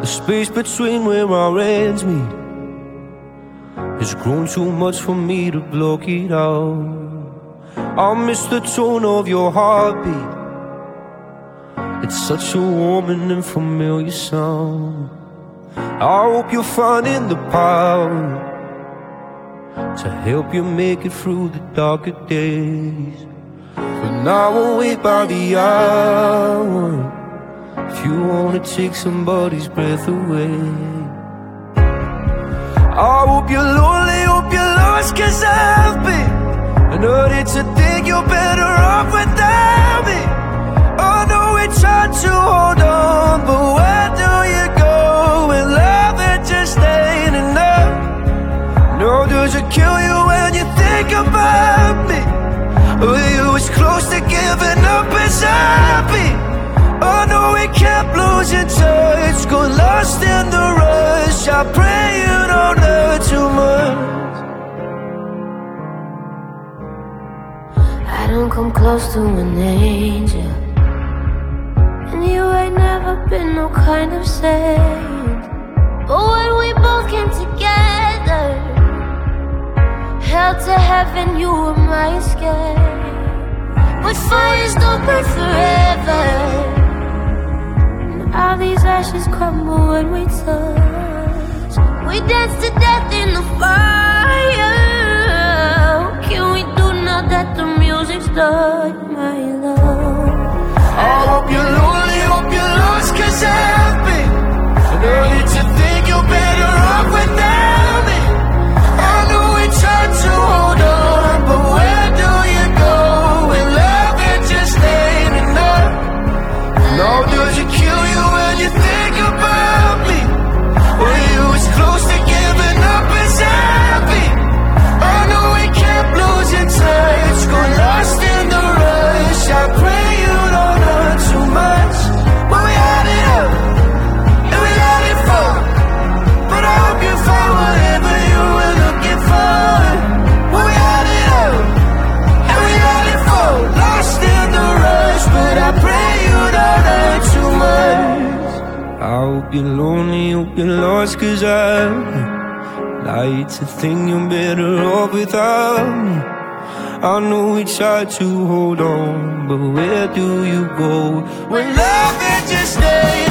The space between where our ends meet has grown too much for me to block it out. I miss the tone of your heartbeat. It's such a warm and familiar sound. I hope you're finding the power to help you make it through the darker days. But now I'll wait by the hour if you wanna take somebody's breath away. I hope you're lonely, hope you're lost, 'cause I've been. I know it's a thing, you're better off without me. I know we tried to hold on, but where do you go when love it just ain't enough? No, does it kill you when you think about me? Were you as close to giving up as I've been? I know we kept losing touch, got lost in the rush. I pray you don't hurt too much. I don't come close to an angel, and you ain't never been no kind of saint. But when we both came together, held to heaven, you were my escape. But fires don't burn forever, and all these ashes crumble when we touch. We dance to death in the fire. What can we do now that the music's done, my love? I hope you're lonely, hope you're lost, 'cause I've been. I know it's a thing, you're better off without me. I know we tried to hold on, but where do you go when love it just ain't enough? No, does it kill you when you think about me? Were you as close to giving up as I've been? I know we kept losing touch, got lost in the rush. I pray you don't hurt too much. But we had it up, and we let it fall. But I hope you find whatever you were looking for. But we had it up, and we let it fall. Lost in the rush, but I pray you don't hurt too much. I hope you're lonely, hope you're lost, 'cause I it's a thing, you're better off without me. I know we tried to hold on, but where do you go when love it just stays?